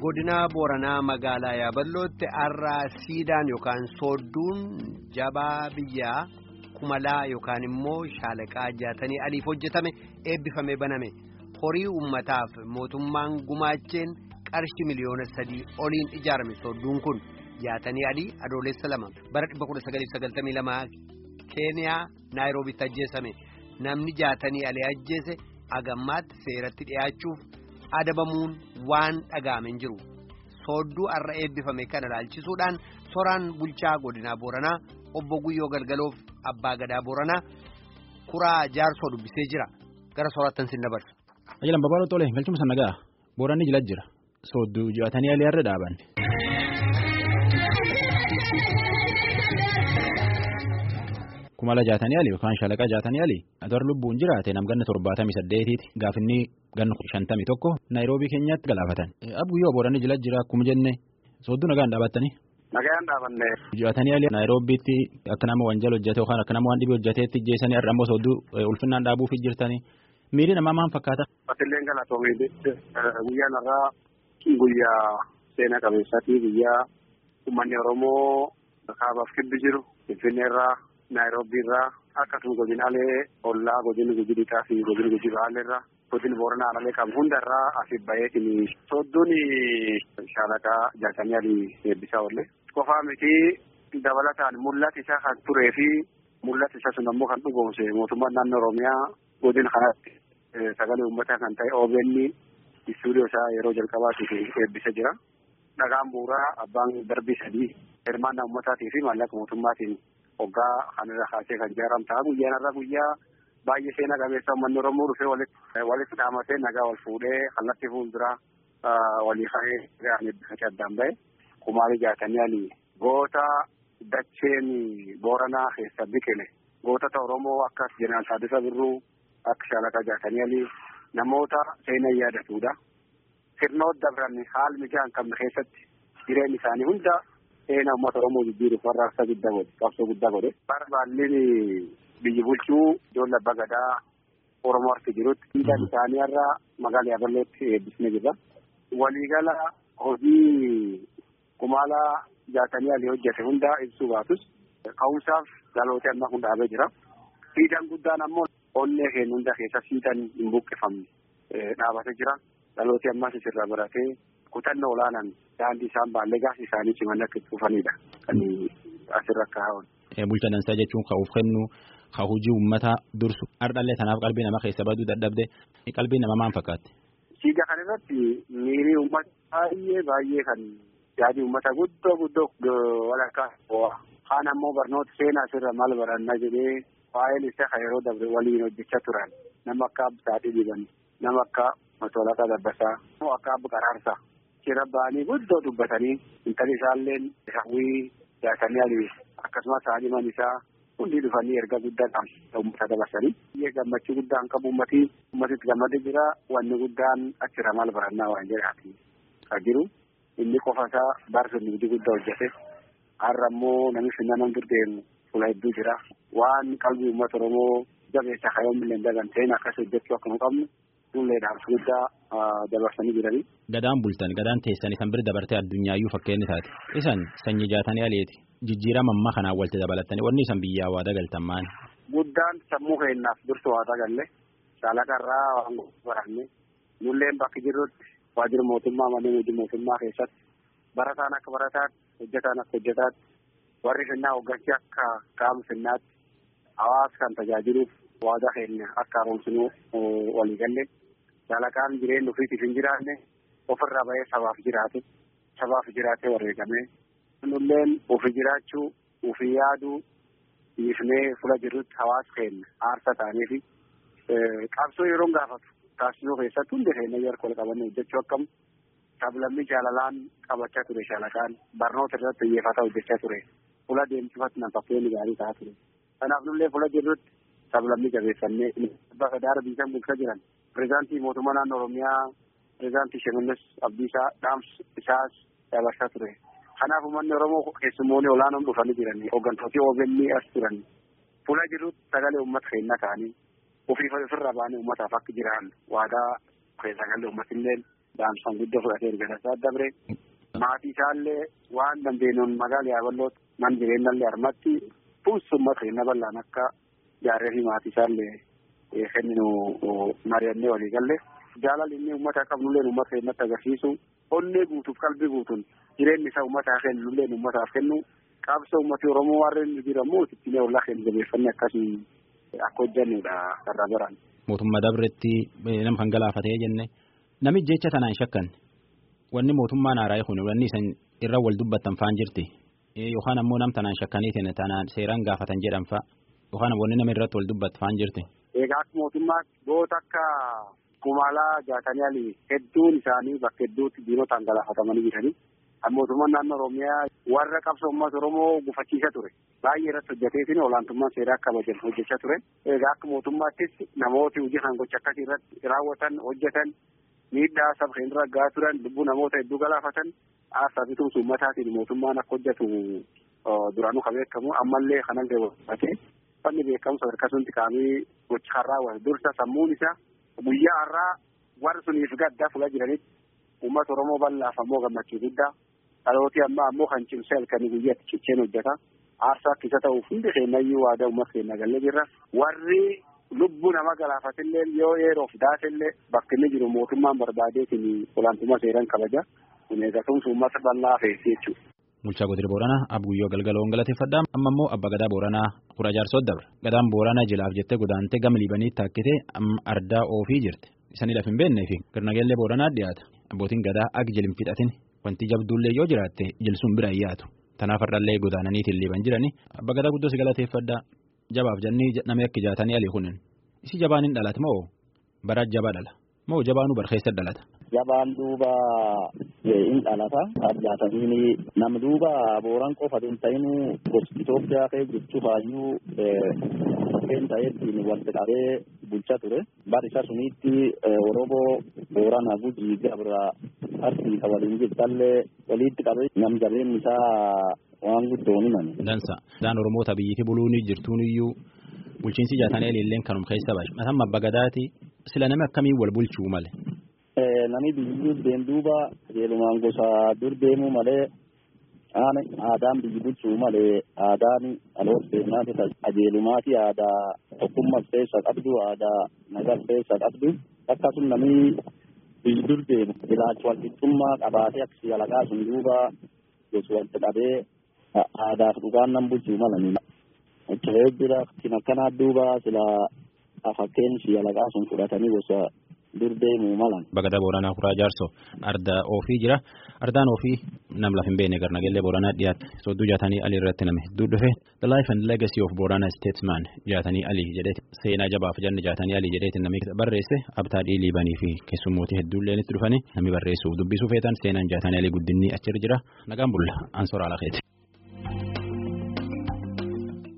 godina Booranaa magaalaa Yaabalootti har'aa siidaan yookaan soodduun jabaa biyyaa kumalaa yookaan immoo shaalaqaa jaatanii aliif hojjetame eebbifamee baname horii uummataaf mootummaan gumaacheen qarshii miliyoona 3 oliin ijaarame soodduun kun jaatanii alii adoolessa 2 bara 1992 Keeniyaa Naayiroobitti ajjeesame namni jaatanii alii ajjeese agammaatti seeratti dhiyaachuuf. Adabamuun waan dhaga'ameen jiru soodduu har'a eebbifame kana ilaalchisuudhaan soraan bulchaa godina Booranaa obbo Guyyoo Galgaloof abbaa gadaa Booranaa kuraa jaarsoo dubbisee jira gara soraattan sin dabarsa. Ajalan babal'oo tolee galchuma nagaa Booranni jila jira soodduu jaatanii alii har'a dhaaban. Kumala jaatanii alii yookaan shaalaqaa jaatanii alii adar lubbuun jiraate namganna 78 gaafinni ganna 51 Naayiroobii keenyatti galaafatan. Abguyyoo Booranni jila jira akkuma jenne soodduu nagaan dhaabattanii. Nagaan dhaabanne. Jaatanii alii Naayiroobiitti akka nama wanjal hojjete yookaan akka nama waan dhibee hojjeteetti jeesanii har'a immoo soodduu ulfinnaan dhaabuuf jirtanii miiri namaa maal fakkaata? Atiilleen galatoomee guyyaan irraa guyyaa seenaa qabeessaati guyyaa uummanni Oromoo kaabaaf kibbi jiru Finfinneerraa. Naayiroobii irraa akkasuma godinaalee ollaa godina Gujiidhaa fi godina Gujibaalee irraa godina Booranaa alalee qabu hundarraa asiif baheetiin soodduun shaalaqaa jaatanii alii eebbisaa oolle. Qofaa miti dabalataan mul'ata isaa kan turee fi mul'ata isaa sun ammoo kan dhugoomse mootummaan naannoo Oromiyaa godina kanatti sagalee uummataa kan ta'e OBN istuudiyoo isaa yeroo jalqabaatiif eebbisa jira. Dhagaan bu'uuraa abbaan darbii 3 hirmaannaa uummataatii fi maallaqa mootummaatiin. Hoggaa kanarra kaasee kan ijaaram ta'a guyyaan irraa guyyaa baay'ee seenaa qabeessa uummanni Oromoo dhufee walitti dhaamatee nagaa wal fuudhee kallattii fuulduraa walii ka'ee eebbifate addaan ba'e kumaalii jaatanii alii goota dacheen Booranaa keessa biqile gootota Oromoo akka Jeneraal Taaddasaa Birruu akka shaalaqaa jaatanii alii namoota seenaa yaadatudha. Sirnoota dabran haal mijaan qabne keessatti jireenya isaanii hunda. Seenaa uummata Oromoo jijjiiruuf warraaqsa guddaa godhe qabsoo guddaa godhe. Barbaalleen biyyi bulchuu ijoollee abbaa gadaa Oromoo harki jirutti siidaan isaanii irraa magaalaa Yaabalootti eebbisnee jirra. Waliigala hojii kumaalaa jaatanii alii hojjete hundaa ibsuu baatus ka'umsaaf dhalootee amma kun dhaabee jira. Siidaan guddaan ammoo onnee keenya hunda keessa siidaan hin buqqifamne dhaabatee jira. Dhalootee ammas isirraa baratee kutannoo olaanaan daandii isaan baallee gaasii isaanii ciman akka dhufanidha. Kan asirra kaa'an. Bulchaa dansaa jechuun ka'uuf kennu haa hojii uummataa dursu ardhallee tanaaf qalbii namaa keessa baduu dadhabde qalbii namaa maal fakkaatti? Siidaa kana irratti miirii uummata baay'ee kan yaadii uummata guddoo walakkaa bo'aa. Kaan ammoo barnoota seenaa asirra maal barannaa jedhee waa'een isaa kan yeroo dabre waliin hojjechaa turan nama akka Absaadhii Diban nama akka Matolaqaa Dabbasaa akka Abbu Qaraarsaa. Jira ba'anii guddoo dubbatanii intalli isaalleen hawwii jaatanii alii akkasumas haadhiman isaa hundi dhufanii erga guddaadhaan uummata dabarsanii. Biyya gammachuu guddaan qabu ummatitti gammadee jira wanni guddaan achirra maal barannaa waan jedhaati kan jiru inni qofa isaa baarsuun guddaa hojjete har'a immoo namni finna nam durdeemu fuula hedduu jira waan qalbii uummata Oromoo jabeessa kayoomillee dagan ta'in akkas hojjechuu akka hin qabnu. Tulleedhaan guddaa dabarsanii jiranii. Gadaan bultan gadaan teessanii san bira dabartee addunyaayyuu fakkeenyi taate isan sanyii jaatanii aleeti jijjiirama ammaa kanaan walitti dabalattanii wanni isan biyyaa waa dagaltan maali? Guddaan sammuu keenyaaf dursu waa dagalle shaalaqarraa waan baranne nulleen bakki jirrutti waajjira mootummaa manneen hojii mootummaa keessatti barataan akka barataatti hojjetaan akka hojjetaatti warri finnaa hoggansi akka qaama finnaatti hawaasa kan tajaajiluuf waadaa keenya akka haaromsinuu walii galle. Shaalaqaan jireenya ofiitiif hin jiraanne ofirraa bahee sabaaf jiraatee wareegamee nulleen ofii jiraachuu ofii yaaduu dhiifnee fuula jirrutti hawaasa keenya aarsa ta'anii fi qabsoo yeroo gaafatu taasisuu keessatti hundi keenya yeroo wal qabannee hojjechuu akkam sablammii jaalalaan qabachaa ture shaalaqaan barnoota irratti xiyyeeffata hojjechaa ture fuula deemsifatti nama fakkeenya gaarii ta'aa ture. Kanaaf nullee fuula jirrutti sablammii jabeeffannee bakka daara biisan bulchaa jiran. Pireezidaantii mootummaa naannoo Oromiyaa pireezidaantii Shimallis Abdiisaa dhaamsa isaas dabarsaa ture. Kanaaf uummanni Oromoo keessummoonni olaanoon dhufanii jiranii hooggantooti OBN as turan fuula jirutti sagalee uummata keenyaa ta'anii ofirra baanii uummataaf akka jiran waadaa sagalee uummatillee daansan guddoo fudhatee erga tasaa dabre. Maatii isaallee waan dandeenyuun magaalaa Yaaballootti man jireenyallee harmatti fuunsummaa keenya bal'aan akka jaarree fi maatii isaallee kenninu mari'annee walii galle. Jaalalli inni uummata qabnullee uummata keenyatti agarsiisu onnee guutuuf qalbii guutuun jireenyi isaa uummataa kennullee uummataaf kennu qabsoo uummati Oromoo warreen jiramu ittiin ollaa keenya jabeeffannee akkasii akka hojjannudha karra biraan. Mootummaa dabretti nama kan galaafatee jenne namichi jecha tanaan shakkan wanni mootummaan haaraa kun wanni isin irra wal dubbattan faan jirti yookaan ammoo nam tanaan shakkaniitiin tanaan seeraan gaafatan jedhan fa'a yookaan wanni nama irratti wal dubbattu faan jirti. Egaa akka mootummaa goota akka Kumalaa jaatanii ali hedduun isaanii bakka hedduutti diinotaan galaafatamanii jiranii. Mootummaan naannoo Oromiyaa warra qabsoo uummata Oromoo gufachiisa ture. Baay'ee irratti hojjeteetiin olaantummaan seeraa akka kabajan hojjechaa ture. Egaa akka mootummaattis namooti hojii kan gocha akkasii irratti raawwatan hojjetan miidhaa saba keenya irra gahaa turan lubbuu namoota hedduu galaafatan aarsaa bitumsa uummataatiin mootummaan akka hojjetu duraanuu kan beekamu ammallee kanan gabaatee fanni beekamsa harkasuutti kaa'amee gocha kan raawwate dursa sammuun isaa guyyaa har'aa warri suniif gaddaa fuula jiranitti uummata Oromoo bal'aaf ammoo gammachuu guddaa dhalooti ammoo kan cimsee halkanii guyyaatti cicheen hojjeta aarsaa akka isa ta'uuf hundi keenyayyuu waadaa uummata keenya galee jirra warri lubbuu nama galaafatillee yoo yeroof daatillee bakki inni jiru mootummaan barbaadeetiin olaantummaa seeraan kabaja kun eegatumsa uummata bal'aa fe'eeti jechuudha. Bulchaa Godina Booranaa Abguyyoo Galgaloon galateeffadhaa amma immoo Abbaa Gadaa Booranaa Kura Jaarsoo dabre gadaan Booranaa jilaaf jettee godaantee gama Liibanii taakkitee ardaa oofii jirti isanii lafa hin beeknee fi garnageellee Booranaa dhiyaata abbootiin gadaa agi jilin fixatin wanti jabduullee yoo jiraatte jilsuun bira dhiyaatu tanaaf har'allee godaananiitiin Liiban jiranii Abbaa Gadaa guddoo si galateeffadhaa jabaaf jennii namni akka jaatanii alii kunin isi jabaan hin dhalata moo bara jabaa dhala moo jabaanuu barkeessa dhalata. Jabaan duuba in dhalata addaatamiin nam duuba Booran qofa hin ta'inu gosti Itoophiyaa kee jechuuf hayyuu fakkeen ta'eetiin walitti qabee bulchaa ture. Bar isa sunitti Oromoo Boorana Gujii Gabra Arsiisa waliin jirtallee walitti qabee nam jarreen isaa waan guddoon himani. Dansa daan Oromoota biyyatti buluun jirtuun iyyuu bulchiinsi jaatanii illeen kanum keessa baay'ee mataan Abbaa Gadaati sila nama akkamiin wal bulchuu male. Nami biyyuu deemduuba qajeelumaan gosa dur deemuu malee aadaan biyyi bulchuu malee aadaan dhaloota seenaati qajeelumaati aadaa tokkummaa keessa qabdu aadaa nagaa keessa qabdu akkasuma nami biyyi dur deemu ilaalcha walqixxummaa qabaatee akkasii alaqaa sun duuba gosa walitti qabee aadaaf dhugaan nam bulchuu malanii. Achirree jira kan akkanaa duuba sila fakkeen si alaqaa sun fudhatanii gosa dur deemuu malan. Abbaa Gadaa Booranaa Kuraa Jaarsoo arda ofii jira ardaan ofii nam lafa hin beekne garnageellee Booranaa dhiyaate sodduu jaatanii alii irratti nama hedduu dhufe the life and legacy of Boorana statesman jaatanii alii jedheeti seenaa jabaaf janne jaatanii alii jedheeti namni barreesse abtaadhii Liibanii fi keessummootii hedduullee itti dhufanii namni barreessuuf dubbisuu feetan seenaan jaatanii alii guddinni achirra jira nagaan bulla ansoora alakeeti.